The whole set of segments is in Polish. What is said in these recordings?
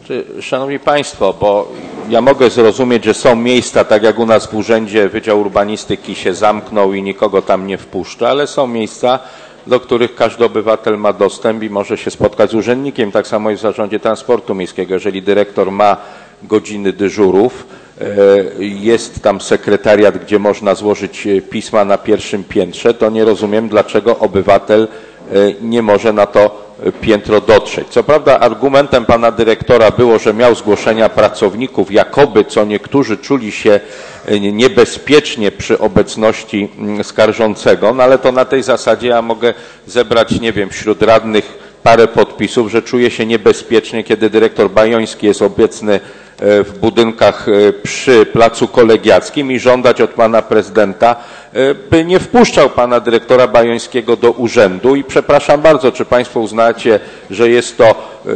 Szanowni Państwo, bo ja mogę zrozumieć, że są miejsca, tak jak u nas w urzędzie Wydział Urbanistyki się zamknął i nikogo tam nie wpuszcza, ale są miejsca, do których każdy obywatel ma dostęp i może się spotkać z urzędnikiem. Tak samo jest w Zarządzie Transportu Miejskiego. Jeżeli dyrektor ma godziny dyżurów, jest tam sekretariat, gdzie można złożyć pisma na pierwszym piętrze, to nie rozumiem, dlaczego obywatel nie może na to piętro dotrzeć. Co prawda argumentem pana dyrektora było, że miał zgłoszenia pracowników, jakoby co niektórzy czuli się niebezpiecznie przy obecności skarżącego, no ale to na tej zasadzie ja mogę zebrać, nie wiem, wśród radnych parę podpisów, że czuje się niebezpiecznie, kiedy dyrektor Bajoński jest obecny w budynkach przy Placu Kolegiackim i żądać od pana prezydenta, by nie wpuszczał pana dyrektora Bajońskiego do urzędu. I przepraszam bardzo, czy państwo uznacie, że jest to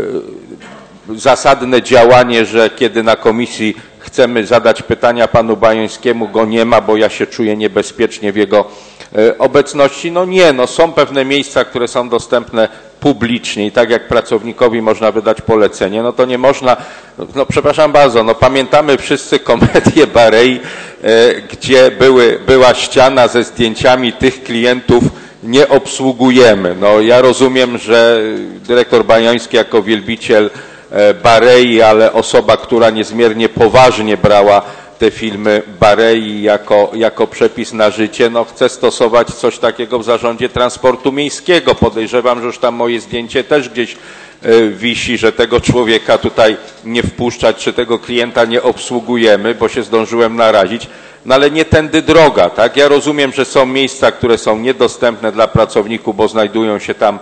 zasadne działanie, że kiedy na komisji chcemy zadać pytania panu Bajońskiemu, go nie ma, bo ja się czuję niebezpiecznie w jego obecności? No nie, no są pewne miejsca, które są dostępne publicznie i tak jak pracownikowi można wydać polecenie, no to nie można, no przepraszam bardzo, no pamiętamy wszyscy komedię Barei, gdzie była ściana ze zdjęciami tych klientów, nie obsługujemy. No ja rozumiem, że dyrektor Bajoński jako wielbiciel Barei, ale osoba, która niezmiernie poważnie brała te filmy Barei jako przepis na życie, no chce stosować coś takiego w Zarządzie Transportu Miejskiego. Podejrzewam, że już tam moje zdjęcie też gdzieś wisi, że tego człowieka tutaj nie wpuszczać, czy tego klienta nie obsługujemy, bo się zdążyłem narazić. No ale nie tędy droga, tak? Ja rozumiem, że są miejsca, które są niedostępne dla pracowników, bo znajdują się tam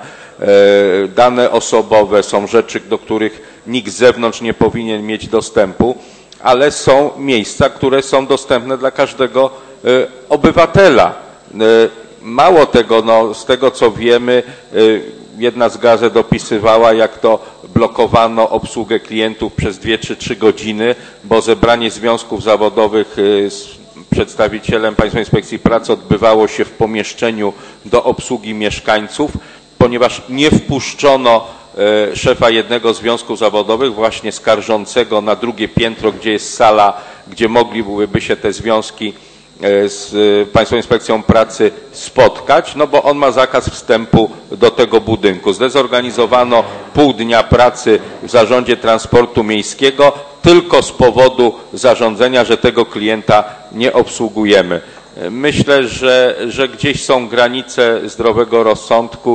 dane osobowe, są rzeczy, do których nikt z zewnątrz nie powinien mieć dostępu, ale są miejsca, które są dostępne dla każdego obywatela. Mało tego, no, z tego co wiemy, jedna z gazet dopisywała, jak to blokowano obsługę klientów przez 2 czy 3 godziny, bo zebranie związków zawodowych z przedstawicielem Państwowej Inspekcji Pracy odbywało się w pomieszczeniu do obsługi mieszkańców, ponieważ nie wpuszczono szefa jednego z związków zawodowych, właśnie skarżącego, na drugie piętro, gdzie jest sala, gdzie mogliby się te związki z Państwową Inspekcją Pracy spotkać, no bo on ma zakaz wstępu do tego budynku. Zdezorganizowano pół dnia pracy w Zarządzie Transportu Miejskiego tylko z powodu zarządzenia, że tego klienta nie obsługujemy. Myślę, że gdzieś są granice zdrowego rozsądku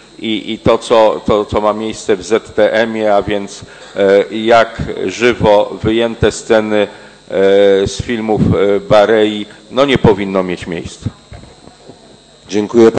i to, co ma miejsce w ZTM-ie, a więc jak żywo wyjęte sceny z filmów Barei, no nie powinno mieć miejsca. Dziękuję.